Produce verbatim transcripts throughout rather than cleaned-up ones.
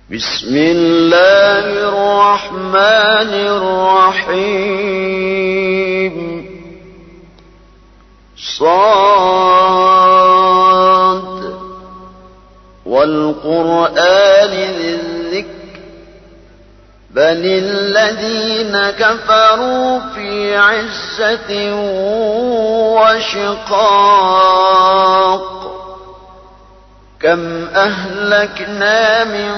بسم الله الرحمن الرحيم صاد والقرآن ذي الذكر بل الذين كفروا في عزة وشقاق كم أهلكنا من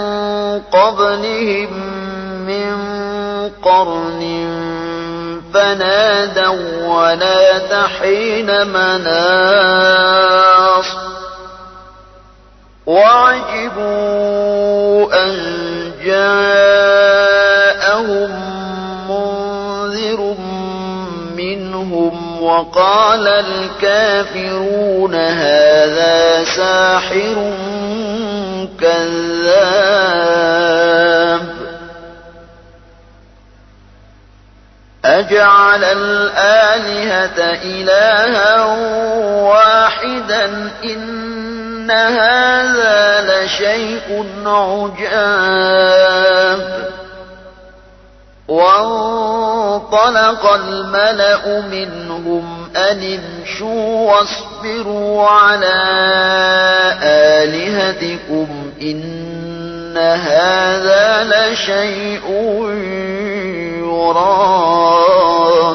قبلهم من قرن فنادوا ونادى حين مناص وعجبوا أن جاءهم منذر منهم وقال الكافرون هذا ساحر كذاب أجعل الآلهة إلها واحدا إن هذا لشيء عجاب وانطلق الملأ منهم أن امشوا واصبروا على آلهتكم إن هذا لشيء يراد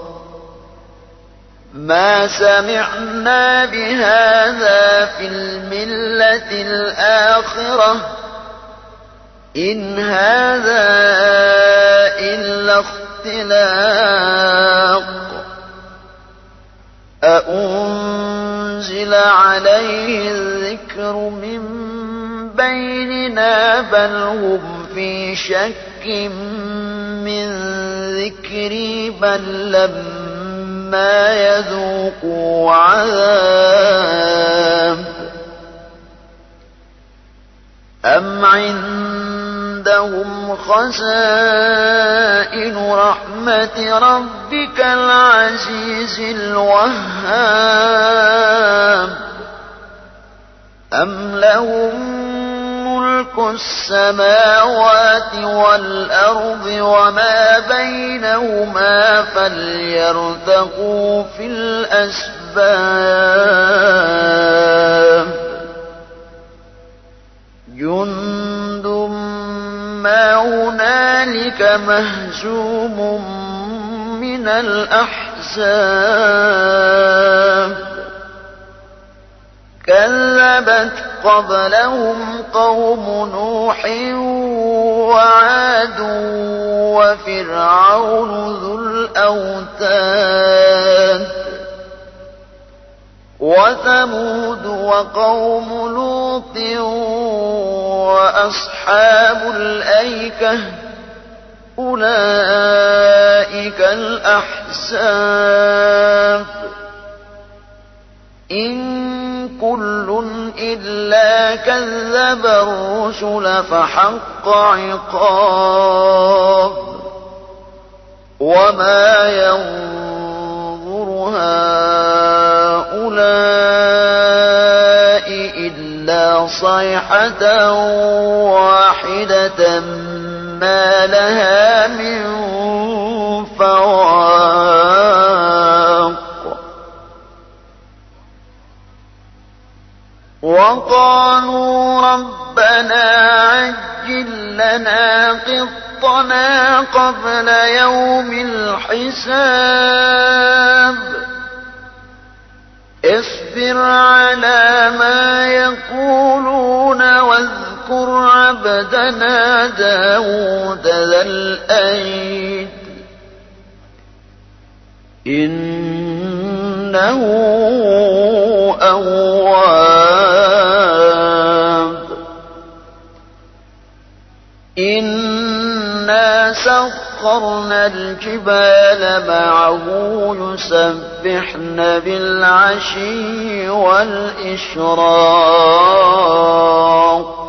ما سمعنا بهذا في الملة الآخرة إن هذا إلا اختلاق أأنزل عليه الذكر من بيننا بل هم في شك من ذكري بل لما يذوقوا عذاب أم عندهم خزائن رحمة ربك العزيز الوهاب أم لهم ملك السماوات والأرض وما بينهما فليرتقوا في الأسباب جند ما هنالك مهزوم من الأحزاب كذبت قبلهم قوم نوح وعاد وفرعون ذو الأوتاد وثمود وقوم لوط وأصحاب الأيكة أولئك الأحزاب إن كل إلا كذب الرسل فحق عقاب وما ينظر هؤلاء إلا صيحة واحدة ما لها من فواق وقالوا ربنا عجل لنا قطنا قبل يوم الحساب اصبر على ما يقولون واذكر عبدنا داود ذا الأيد إنه أواب إنا سخرنا الجبال معه يسبحن بالعشي والإشراق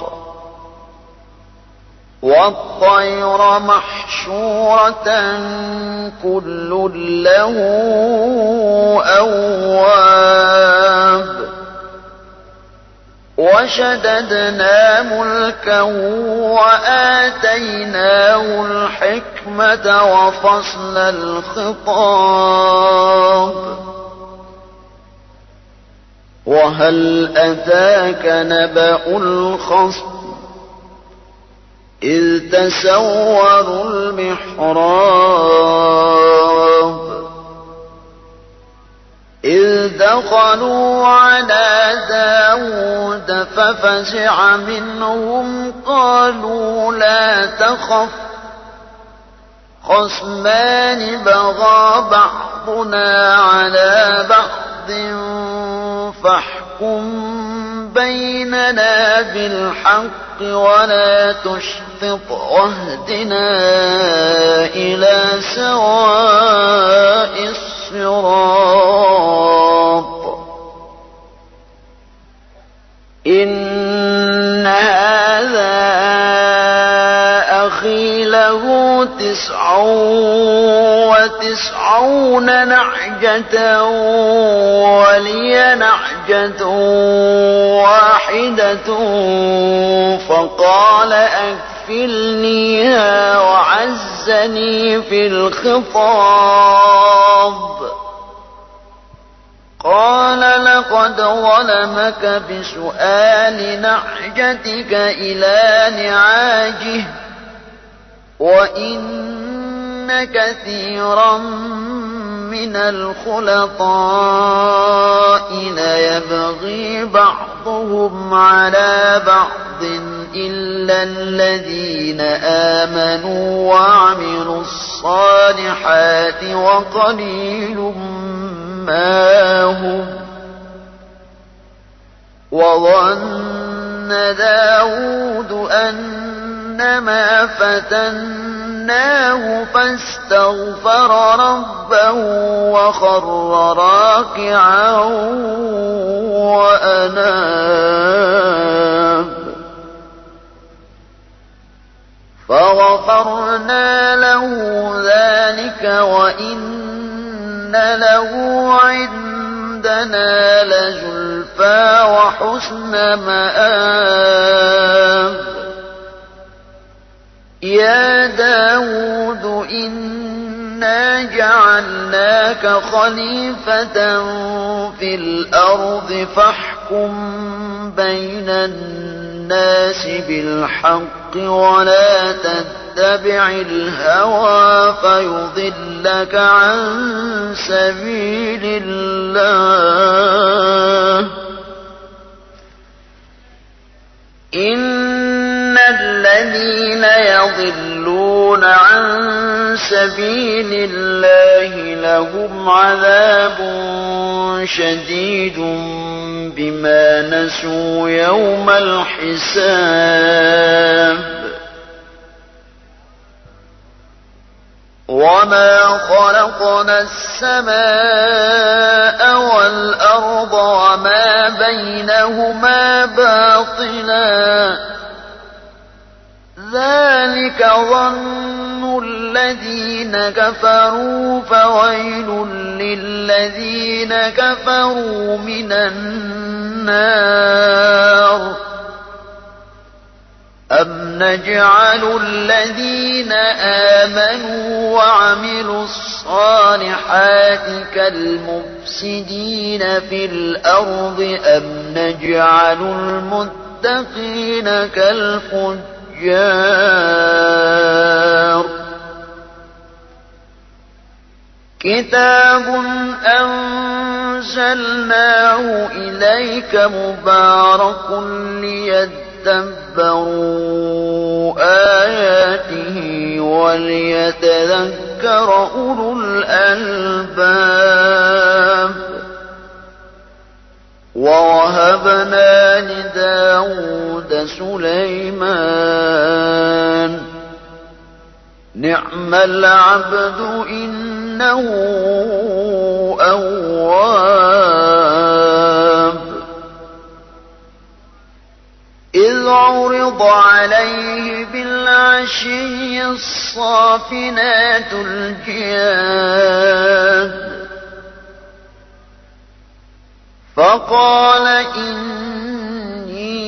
والطير محشورة كل له أواب وشددنا ملكه وآتيناه الحكمة وفصل الخطاب وهل أتاك نبأ الخصم إذ تسوروا المحراب إذ دخلوا على داود ففزع منهم قالوا لا تخف خصمان بغى بعضنا على بعض فاحكم بيننا بالحق ولا تشطط واهدنا إلى سواء الصراط إن هذا أخي له تسع وتسعون نعجة ولي نعجة واحدة فقال أكفلنيها وعزني في الخطاب قال لقد ظلمك بسؤال نعجتك إلى نعاجه وإن كثيرا من الخلطاء ليبغي بعضهم على بعض إلا الذين آمنوا وعملوا الصالحات وقليل ما هم وظن داود أنما فتناه فاستغفر ربه وخر راكعا وأناب فغفرنا له ذلك وإن له عندنا لزلفى وحسن مآب يا داود إنا جعلناك خليفة في الأرض فاحكم بين الناس بالحق ولا تتبع الهوى فيضلك عن سبيل الله إن الذين يضلون عن سبيل الله لهم عذاب شديد بما نسوا يوم الحساب وما خلقنا السماء والأرض وما بينهما باطلا ذلك ظن الذين كفروا فويل للذين كفروا من النار أم نجعل الذين آمنوا وعملوا الصالحات كالمفسدين في الأرض أم نجعل المتقين كالفجار كتاب أنزلناه إليك مبارك ليدبروا آياته وليتذكر أولو الألباب ووهبنا لداود سليمان نعم العبد إنه أواب إذ عرض عليه بالعشي الصافنات الجياد فقال إني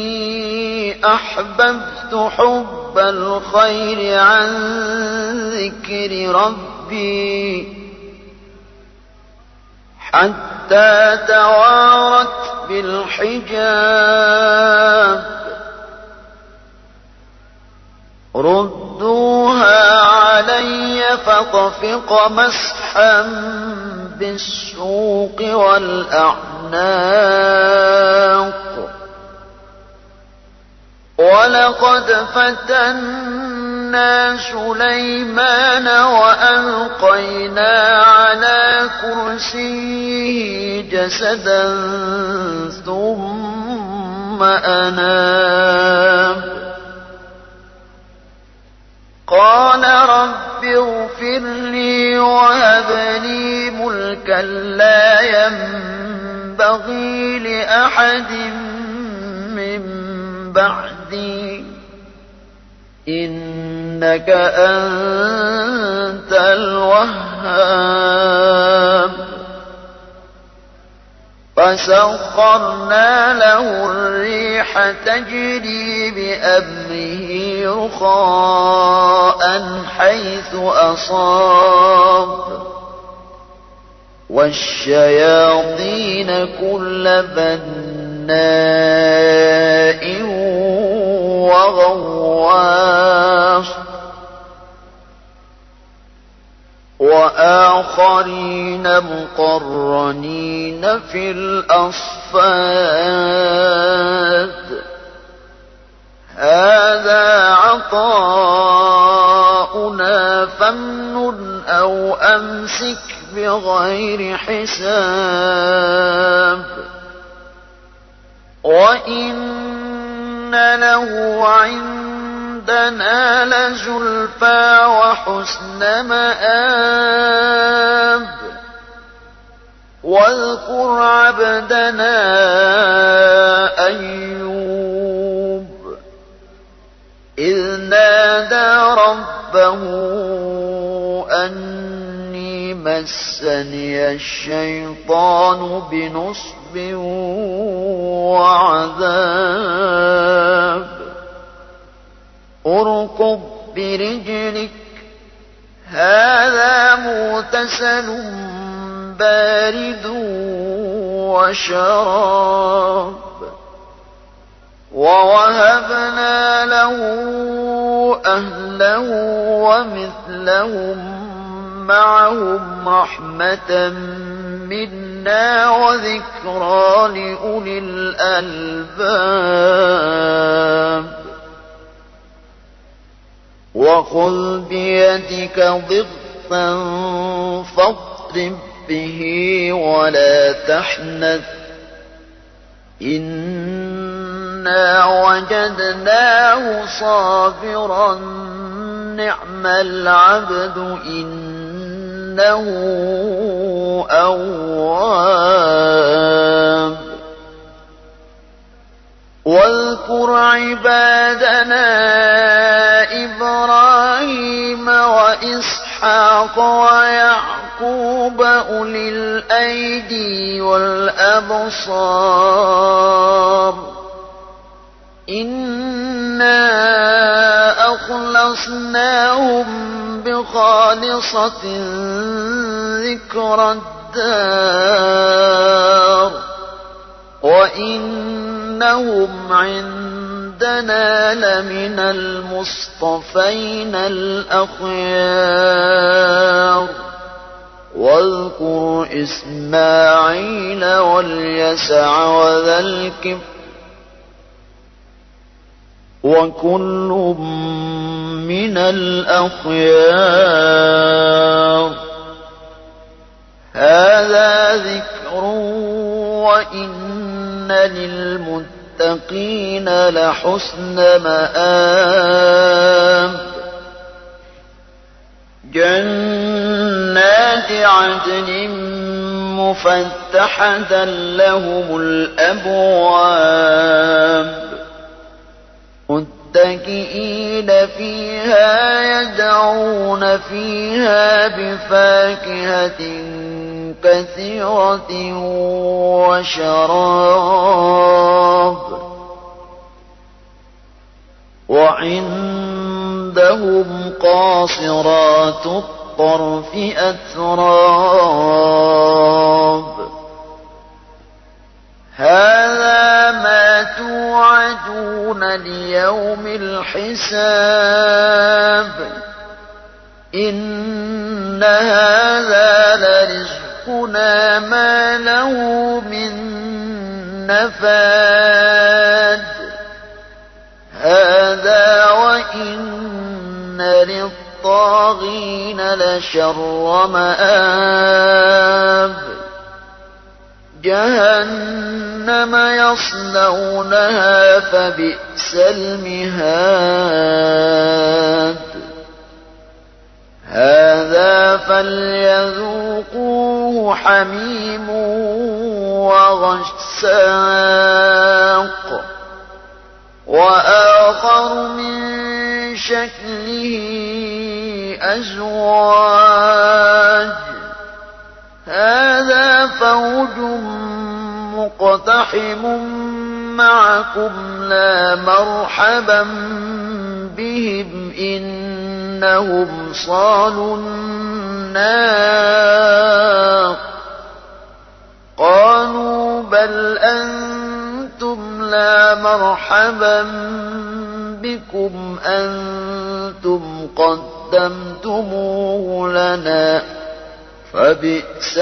أحببت حب الخير عن ذكر ربي حتى توارت بالحجاب ردوها علي فطفق مسحا بالسوق والأعناق ولقد فتنا سليمان وألقينا على كرسيه جسدا ثم أناب قال رب اغفر لي وهب لي ملكا لا ينبغي لأحد من بعدي إنك أنت الوهاب فسخرنا له الريح تجري بأمره رخاء حيث أصاب والشياطين كل بناء وغواص وآخرين مقرنين في الأصفاد هذا عطاؤنا فامنن أو أمسك بغير حساب وإن له عندنا لزلفى وحسن مآب واذكر عبدنا أيوب إذ نادى ربه أني مسني الشيطان بنصب وعذاب اركض برجلك هذا مغتسل بارد وشراب ووهبنا له أهله ومثلهم معهم رحمة منا وذكرى لأولي الألباب وخذ بيدك ضغطا فاضرب به ولا تحنث إنا وجدناه صابرا نعم العبد إنه أواب واذكر عبادنا إبراهيم وإسحاق ويعقوب أولي الأيدي والأبصار إنا أخلصناهم بخالصة ذكر الدار وإنهم عندنا لمن المصطفين الأخيار واذكر إسماعيل واليسع وذا الكفل وكل من الأخيار هذا ذكر وإن للمتقين لحسن مآب جنات عدن مفتحة لهم الأبواب متكئين فيها يدعون فيها بفاكهة كثيرة وشراب وعندهم قاصرات الطرف أتراب هذا ما توعدون ليوم الحساب إن هذا لرزقنا ما له من نفاد هذا وإن للطاغين لشر مآب جهنم يصلونها فبئس المهاد هذا فليذوقوه حميم وغساق وآخر من شكله أزواج هذا فوج مقتحم معكم لا مرحبا بهم إنهم صالوا النار قالوا بل أنتم لا مرحبا بكم أنتم قدمتموه لنا فبئس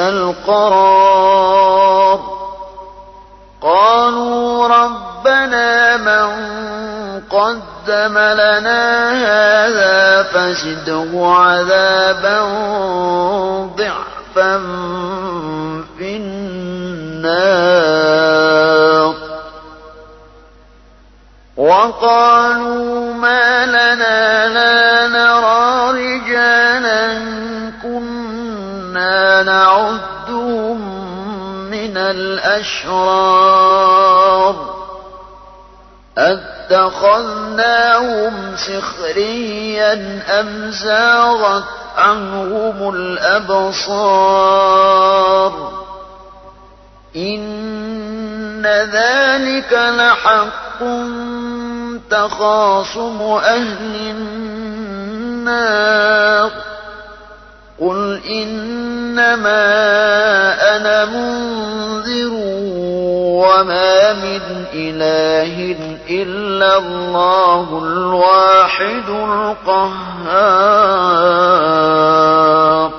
القرار قالوا ربنا من قدم لنا هذا فزده عذابا ضعفا في النار وقالوا ما لنا لا نرى رجالا كنا نعدهم من الأشرار أتخذناهم سخريا أم زاغت عنهم الأبصار إن ذلك لحق تخاصم أهل النار قل إنما أنا منذر وما من إله إلا الله الواحد القهار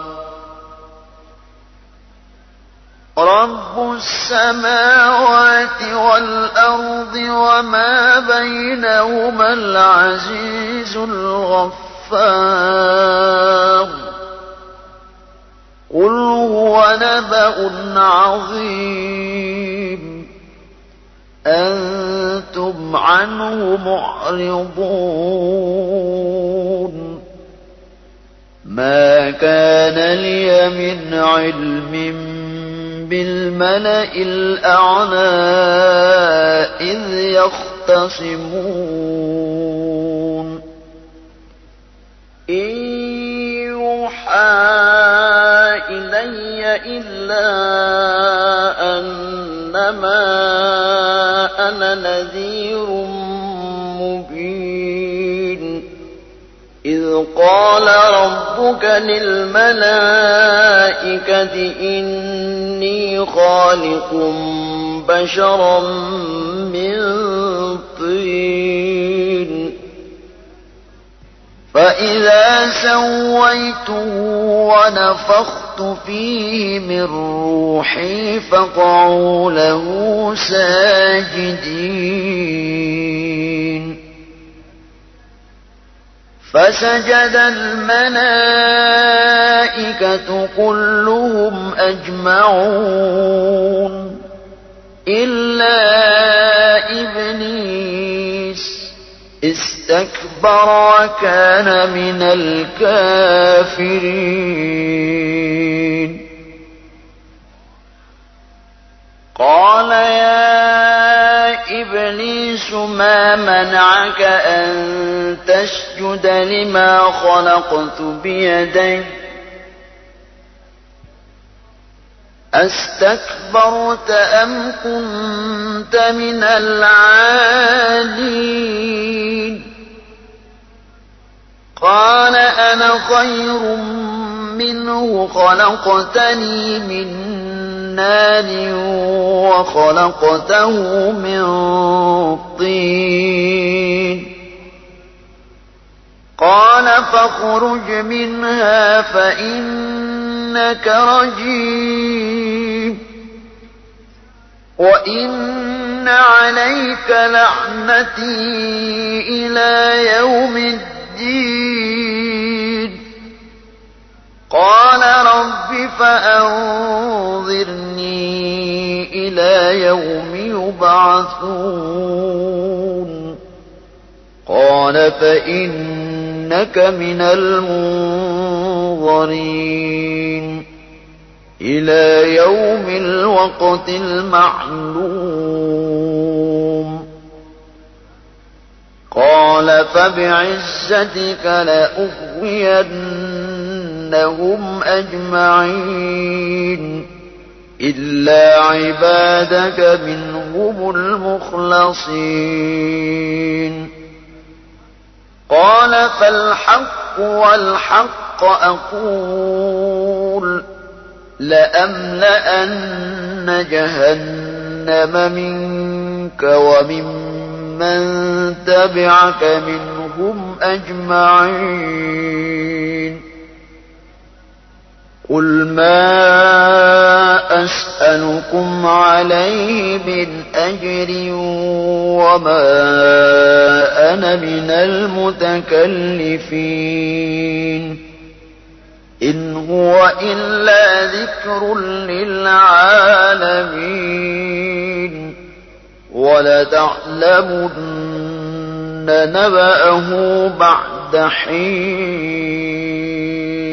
رب السماوات والأرض وما بينهما العزيز الغفار قل هو نبأ عظيم أنتم عنه معرضون ما كان لي من علم بالملأ الأعلى إذ يختصمون إن يوحى إلي إلا أنما أنا نذير مبين إذ قال ربك للملائكة إني خالق بشرا من طين فإذا سويته ونفخت فيه من روحي فقعوا له ساجدين فسجد الملائكة كلهم أجمعون إلا إبليس استكبر وكان من الكافرين قال يا إبليس ما منعك أن تسجد لما خلقت بيدي أستكبرت أم كنت من العالين خير منه خلقتني من نار وخلقته من طين قال فاخرج منها فإنك رجيم وإن عليك لعنتي إلى يوم الدين قال رب فأنظرني إلى يوم يبعثون قال فإنك من المنظرين إلى يوم الوقت المعلوم قال فبعزتك لأغوينهم أجمعين إلا عبادك منهم المخلصين قال فالحق والحق أقول لأملأن جهنم منك وممن تبعك منهم أجمعين قل ما أسألكم عليه من أجر وما أنا من المتكلفين إن هو إلا ذكر للعالمين ولتعلمن نبأه بعد حين